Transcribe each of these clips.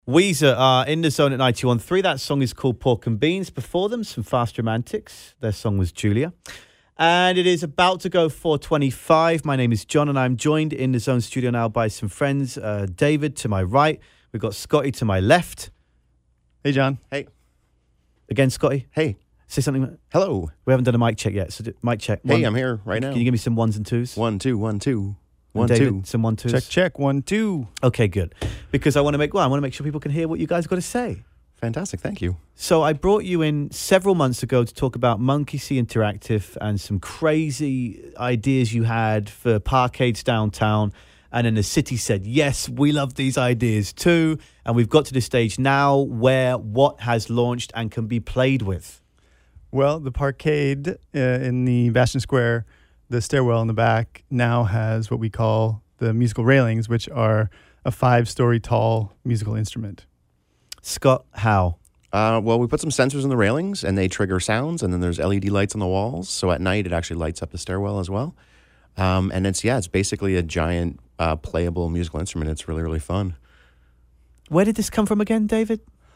Weezer are in the zone at 91.3. That song is called Pork and Beans. Before them, some Fast Romantics. Their song was Julia. And it is about to go 4:25. My name is John, and I'm joined in the zone studio now by some friends. David to my right. We've got Scotty to my left. Hey, John. Hey. Again, Scotty. Hey. Say something. Hello. We haven't done a mic check yet, so mic check. Hey, I'm here right now. Can you give me some ones and twos? 1 2 1 2 And 1 David, 2. some 1 2s. Check, check. 1, 2. Okay, good. Because I want to make sure people can hear what you guys got to say. Fantastic. Thank you. So I brought you in several months ago to talk about Monkey See Interactive and some crazy ideas you had for parkades downtown. And then the city said, yes, we love these ideas too. And we've got to the stage now where what has launched and can be played with. Well, the parkade in the Bastion Square, the stairwell in the back, now has what we call the musical railings, which are a 5-story tall musical instrument. Scott, how? Well, we put some sensors in the railings, and they trigger sounds, and then there's LED lights on the walls. So at night, it actually lights up the stairwell as well. And it's basically a giant playable musical instrument. It's really, really fun. Where did this come from again, David?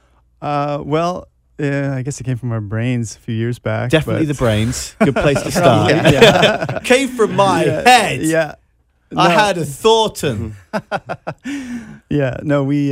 I guess it came from our brains a few years back. Definitely the brains. Good place to start. Yeah. Came from my head. Yeah. I had a Thornton. Yeah. No, we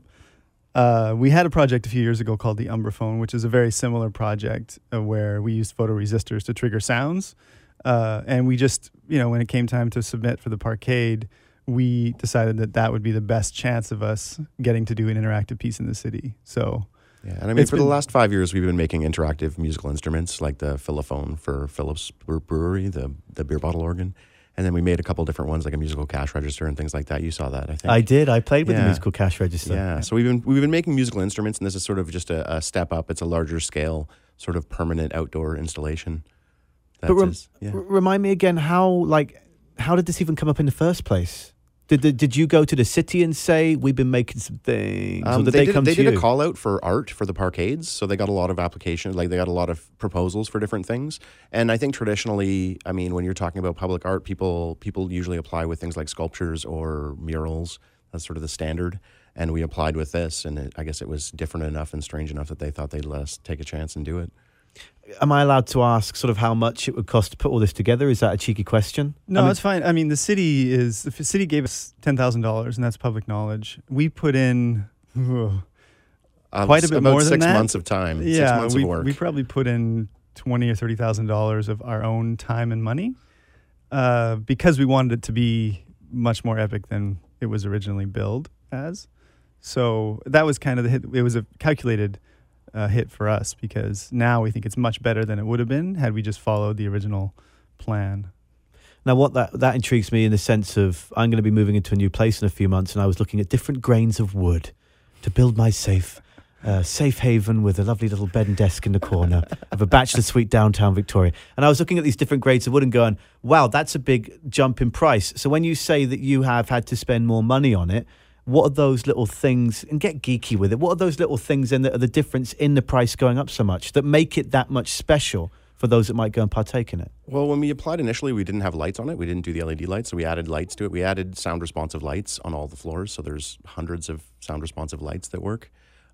had a project a few years ago called the Umbraphone, which is a very similar project where we used photoresistors to trigger sounds. And we just, when it came time to submit for the parkade, we decided that would be the best chance of us getting to do an interactive piece in the city. So... Yeah, and I mean, for the last 5 years, we've been making interactive musical instruments like the Philophone for Phillips Brewery, the beer bottle organ. And then we made a couple different ones like a musical cash register and things like that. You saw that, I think. I did. I played with the musical cash register. Yeah, so we've been making musical instruments, and this is sort of just a step up. It's a larger scale, sort of permanent outdoor installation. Remind me again, how did this even come up in the first place? Did you go to the city and say, we've been making some things? Or did they come to you? They did a call out for art for the parkades. So they got a lot of applications, they got a lot of proposals for different things. And I think traditionally, I mean, when you're talking about public art, people usually apply with things like sculptures or murals. That's sort of the standard. And we applied with this, and I guess it was different enough and strange enough that they thought they'd let us take a chance and do it. Am I allowed to ask sort of how much it would cost to put all this together? Is that a cheeky question? No, it's fine. I mean, the city gave us $10,000, and that's public knowledge. We put in quite a bit more than that. 6 months of time. Yeah, 6 months of work. We probably put in $20,000 or $30,000 of our own time and money because we wanted it to be much more epic than it was originally billed as. So that was kind of the hit. It was a calculated hit for us because now we think it's much better than it would have been had we just followed the original plan. Now, what that intrigues me in the sense of I'm going to be moving into a new place in a few months, and I was looking at different grains of wood to build my safe haven with a lovely little bed and desk in the corner of a bachelor suite downtown Victoria. And I was looking at these different grades of wood and going, wow, that's a big jump in price. So when you say that you have had to spend more money on it, what are those little things, and get geeky with it, what are those little things that are the difference in the price going up so much that make it that much special for those that might go and partake in it? Well, when we applied initially, we didn't have lights on it. We didn't do the LED lights, so we added lights to it. We added sound-responsive lights on all the floors, so there's hundreds of sound-responsive lights that work.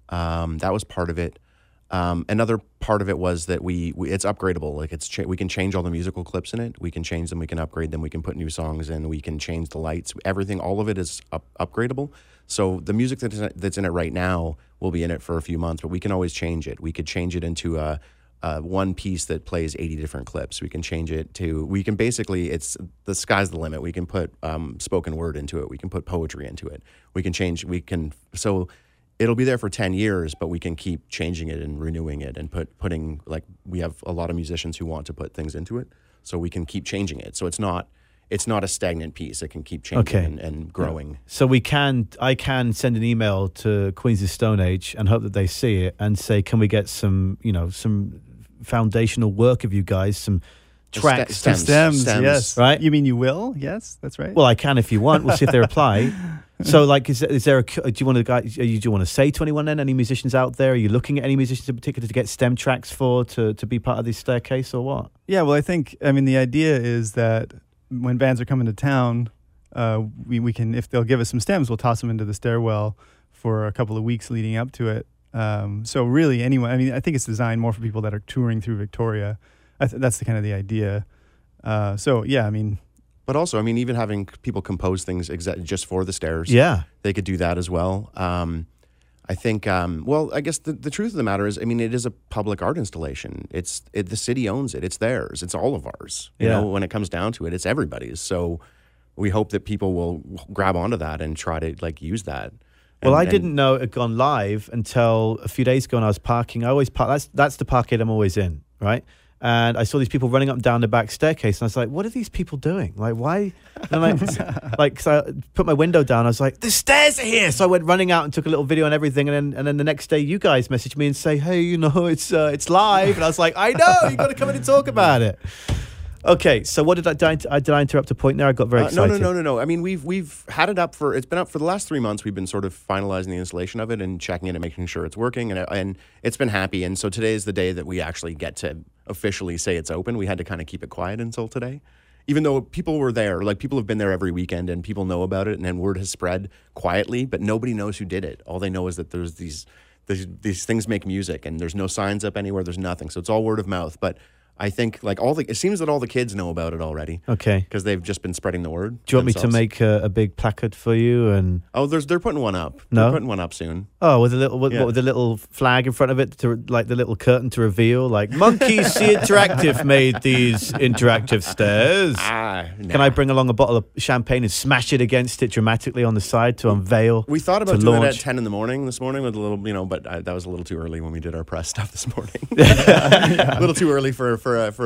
That was part of it. Another part of it was that it's upgradable. Like we can change all the musical clips in it. We can change them. We can upgrade them. We can put new songs in. We can change the lights. Everything, all of it is upgradable. So the music that's in it right now will be in it for a few months, but we can always change it. We could change it into a one piece that plays 80 different clips. We can change it to. We can basically. It's the sky's the limit. We can put spoken word into it. We can put poetry into it. We can change. So. It'll be there for 10 years, but we can keep changing it and renewing it and putting we have a lot of musicians who want to put things into it, so we can keep changing it. So it's not a stagnant piece. It can keep changing and growing. So I can send an email to Queens of Stone Age and hope that they see it and say, can we get some foundational work of you guys, some tracks, stems, yes. Right? You mean you will? Yes, that's right. Well, I can if you want. We'll see if they reply. So, is there do you want to say to anyone then? Any musicians out there? Are you looking at any musicians in particular to get stem tracks to be part of this staircase or what? Yeah, well, the idea is that when bands are coming to town, we can, if they'll give us some stems, we'll toss them into the stairwell for a couple of weeks leading up to it. So really, anyone. I mean, I think it's designed more for people that are touring through Victoria. That's the kind of the idea. So yeah, I mean. But also, I mean, even having people compose things just for the stairs. Yeah. They could do that as well. I think, well, I guess the truth of the matter is, I mean, it is a public art installation. The city owns it. It's theirs. It's all of ours. You know, when it comes down to it, it's everybody's. So we hope that people will grab onto that and try to like use that. Well, I didn't know it had gone live until a few days ago when I was parking. I always park. That's the parkade I'm always in, right? And I saw these people running up and down the back staircase, and I was like, "What are these people doing? Like, why?" And I'm like, so I put my window down. I was like, "The stairs are here!" So I went running out and took a little video and everything. And then the next day, you guys messaged me and say, "Hey, you know, it's live." And I was like, "I know, you got to come in and talk about it." Okay, so what did I interrupt a point there? I got very excited. No. I mean, we've had it up it's been up for the last 3 months. We've been sort of finalizing the installation of it and checking it and making sure it's working, and it's been happy. And so today is the day that we actually get to officially say it's open. We had to kind of keep it quiet until today, even though people were there. Like, people have been there every weekend, and people know about it, and then word has spread quietly, but nobody knows who did it. All they know is that there's these things make music, and there's no signs up anywhere. There's nothing, so it's all word of mouth. But I think like it seems that all the kids know about it already. Okay. Because they've just been spreading the word. Do you want me to make a big placard for you? And they're putting one up. No? They're putting one up soon. Oh, with a little what with a little flag in front of it to like the little curtain to reveal like Monkeys See Interactive made these interactive stairs. Nah. Can I bring along a bottle of champagne and smash it against it dramatically on the side to unveil? We thought about doing it at 10 in the morning this morning with a little, but that was a little too early when we did our press stuff this morning. A little too early for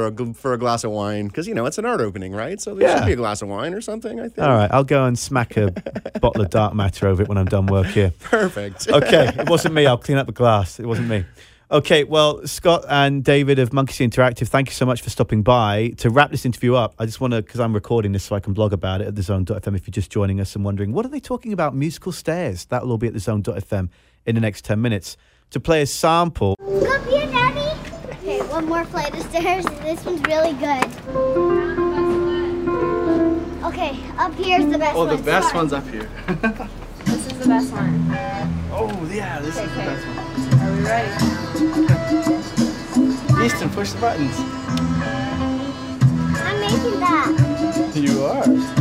a glass of wine, because it's an art opening, right? So there should be a glass of wine or something, I think. All right, I'll go and smack a bottle of dark matter over it when I'm done work here. Perfect. Okay, it wasn't me. I'll clean up the glass. It wasn't me. Okay, well, Scott and David of Monkeys See Interactive, thank you so much for stopping by. To wrap this interview up, I just want to, because I'm recording this so I can blog about it at thezone.fm if you're just joining us and wondering, what are they talking about? Musical stairs. That will all be at thezone.fm in the next 10 minutes. To play a sample. Come here, Daddy. Okay, one more flight of stairs. This one's really good. Okay, up here's the best one. Oh, the best one's up here. This is the best one. Oh, yeah, this is the best one. Are we ready? Easton, push the buttons. I'm making that. You are.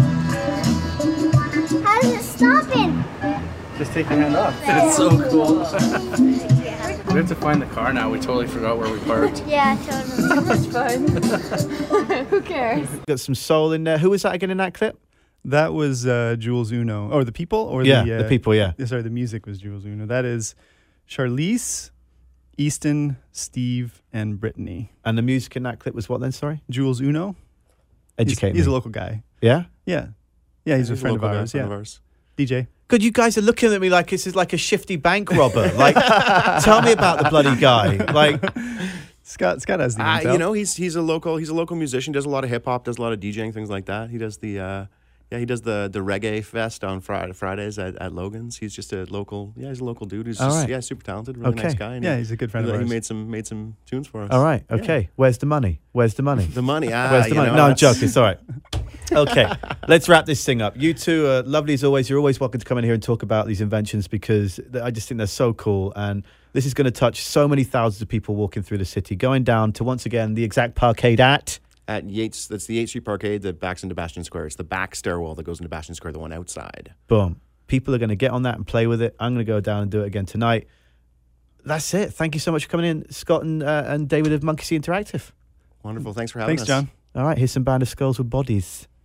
How is it stopping? Just take your hand off. It's so cool. We have to find the car now. We totally forgot where we parked. Yeah, totally. So much fun. Who cares? Got some soul in there. Who was that again in that clip? That was Jules Uno. Or the people? Or the people, yeah. Sorry, the music was Jules Uno. That is Charlize, Easton, Steve, and Brittany. And the music in that clip was what then, sorry? Jules Uno. Educate me. He's a local guy. Yeah? Yeah. Yeah, he's a friend of ours. Friend Yeah. of ours. DJ. Good, you guys are looking at me like this is like a shifty bank robber. Like, tell me about the bloody guy. Like, Scott has the intel. He's a local musician. Does a lot of hip hop. Does a lot of DJing, things like that. He does the reggae fest on Fridays at Logan's. He's just a local. Yeah, he's a local dude. He's just, super talented, really nice guy. And he's a good friend of ours. He made some tunes for us. all right, okay. Yeah. Where's the money? Where's the money? The money. Where's the money? No, I'm joking. It's all right. Okay, let's wrap this thing up. You two are lovely as always. You're always welcome to come in here and talk about these inventions because I just think they're so cool. And this is going to touch so many thousands of people walking through the city, going down to, once again, the exact parkade at Yates. That's the Yates Street Parkade that backs into Bastion Square. It's the back stairwell that goes into Bastion Square, the one outside. Boom. People are going to get on that and play with it. I'm going to go down and do it again tonight. That's it. Thank you so much for coming in, Scott and David of Monkeys See Interactive. Wonderful. Thanks for having us. Thanks, John. All right, here's some Band of Skulls with Bodies.